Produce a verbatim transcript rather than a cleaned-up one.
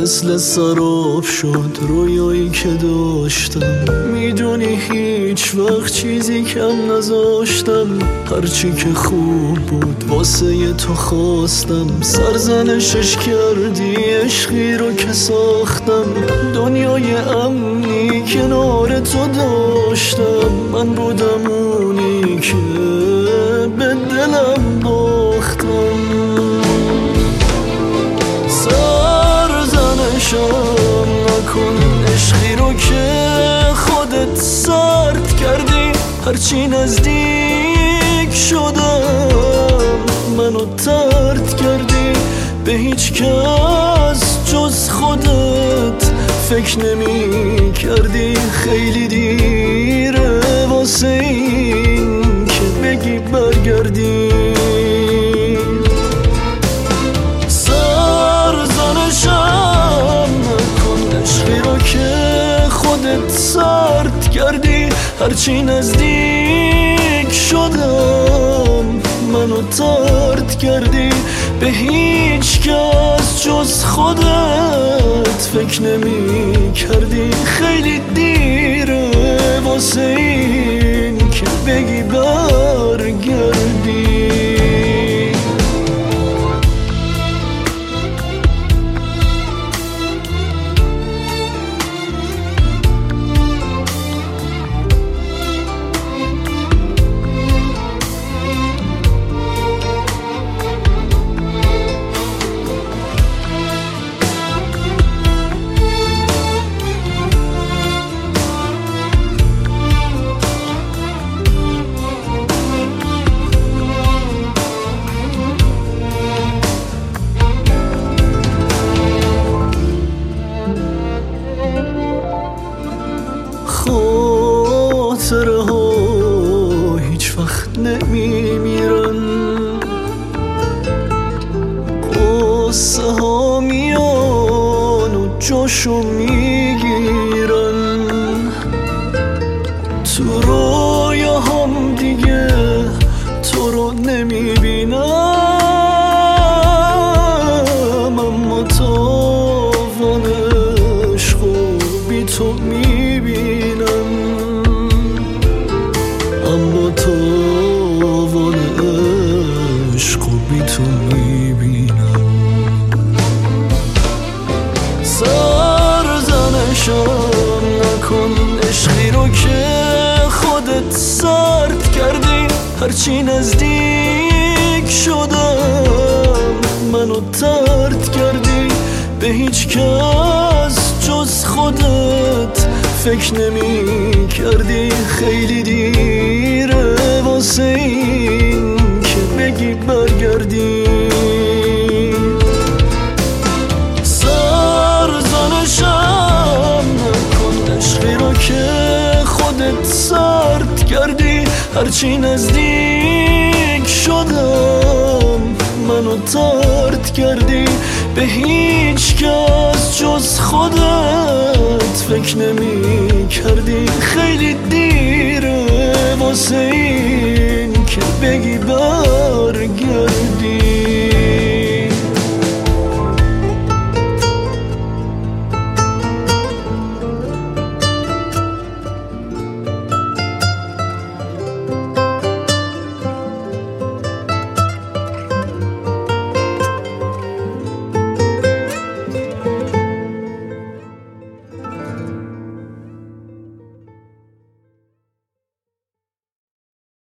مثل سراب شد رویایی که داشتم. میدونی هیچ وقت چیزی کم نذاشتم، هرچی که خوب بود واسه تو خواستم. سرزنشش کردی عشقی رو که ساختم، دنیای امنی کنار تو داشتم. من بودم اونی که به دلم باختم. سرزنشم نکن عشقی رو که خودت سرد کردی. هرچی نزدیک شدم منو طرد کردی. به هیچ کس جز خودت فکر نمی کردی. خیلی دیره واسه این که بگی برگردی. سرزنشم نکن عشقی رو که خودت سرد کردی. هرچی نزدیک شدم منو طرد کردی. به هیچ کس جز خودت فکر نمی کردی. خیلی دیره واسه این که بگی برگردی. خاطره ها هیچ وقت نمی میرن، قصه ها میان و جاشو میگیرن. تو رویاهام دیگه تو رو نمی بینم، اما تاوان عشق و بی تو می بینم. اما تاوان عشق و بی تو میبینم. سرزنشم نکن عشقی رو که خودت سرد کردی. هرچی نزدیک شدم منو طرد کردی. به هیچ کس جز خودت فکر نمی کردی. خیلی دیره واسه این که بگی برگردی. سرزنشم نکن عشقی رو که خودت سرد کردی. هرچی نزدیک شدم منو طرد کردی. به هیچ کس جز خودت فکر نمی کردی. خیلی دیره واسه این که بگی